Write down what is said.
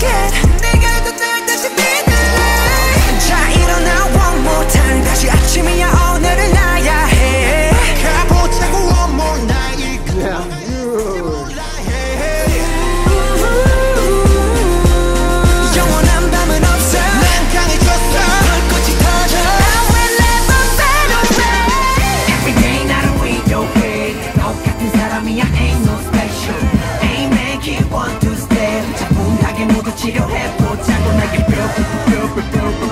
forget 내가 또 날 다시 믿을래 자 일어나 one more time 다시 아침이야 오늘은 나야 해 가보자고 one more night 영원한 밤은 없어 난 강해졌어 불꽃이 터져 I will never fade away Every day 나를 위로해 똑같은 사람이야 ain't no special Ain't make it one to step 차분하게 모두 치료해보자고 나의 뼈